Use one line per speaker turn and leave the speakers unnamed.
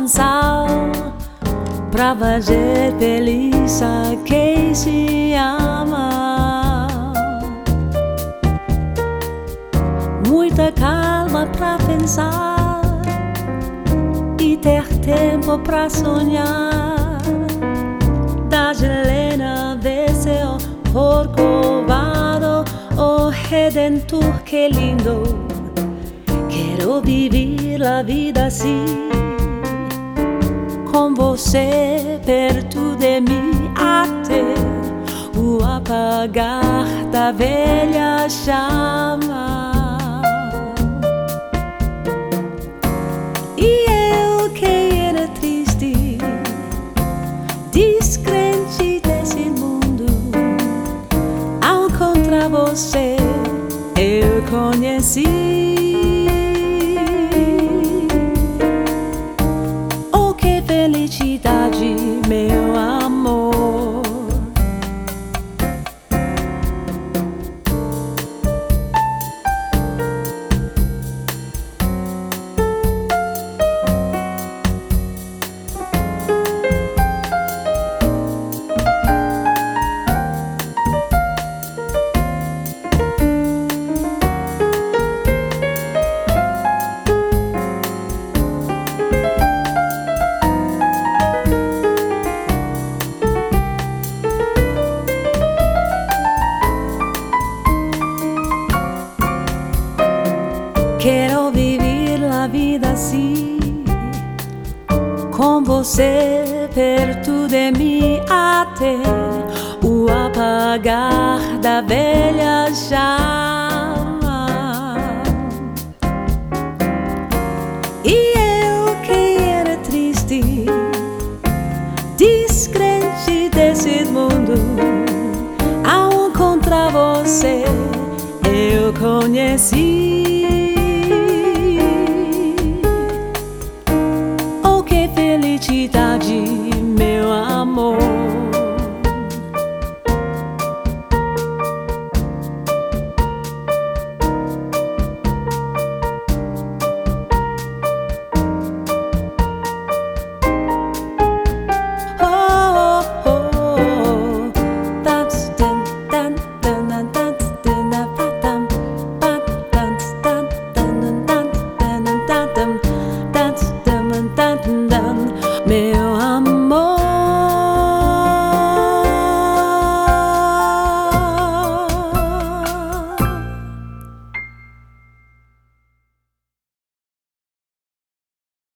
canção pra fazer feliz a quem se ama. Muita calma pra pensar e ter tempo pra sonhar. Da Helena desceu Corcovado, oh Redentor, que lindo. Quero viver a vida assim, com você perto de mim, até o apagar da velha chama. E eu que era triste, descrente desse mundo, ao encontrar você eu conheci. Oh, que felicidade, meu amor. Quero viver a vida assim, com você perto de mim, até o apagar da velha chama. E eu que era triste, descrente desse mundo, ao encontrar você eu conheci.